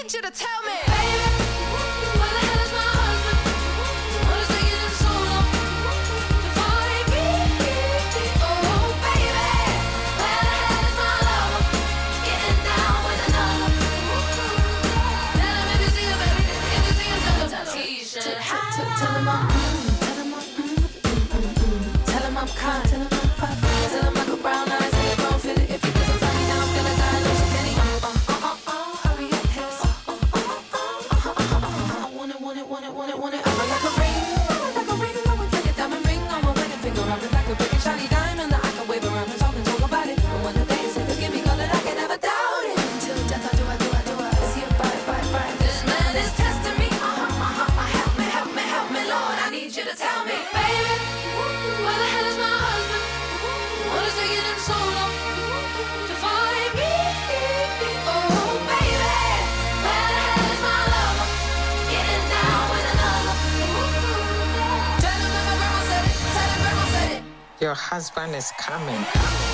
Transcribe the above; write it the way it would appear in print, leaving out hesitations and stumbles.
need you to tell me, baby, where the hell is my husband? What is taking him so long to find me? Oh, baby, where the hell is my lover? Getting down with another. Tell him if you see him, baby. If you see him, tell him I'm kind. Tell him I'm fine. Tell him Michael Brown eyes and it won't fit it. If he doesn't tell me now, I'm gonna die. No, she can't. Hurry up, hiss. I want it. I'm like a ring. I would take a diamond ring on my wedding finger. I'm like a big and shiny diamond that I can wave around and talk about it. But when the day is forgive me, call it, I can never doubt it. Until death, I do. Is he a bite? This man is testing me. Help me, Lord. I need you to tell me, baby, where the hell is my husband? What is taking him so long to find me? Oh, baby, where the hell is my lover? Getting down with another. Tell him that my grandma said it. Your husband is coming.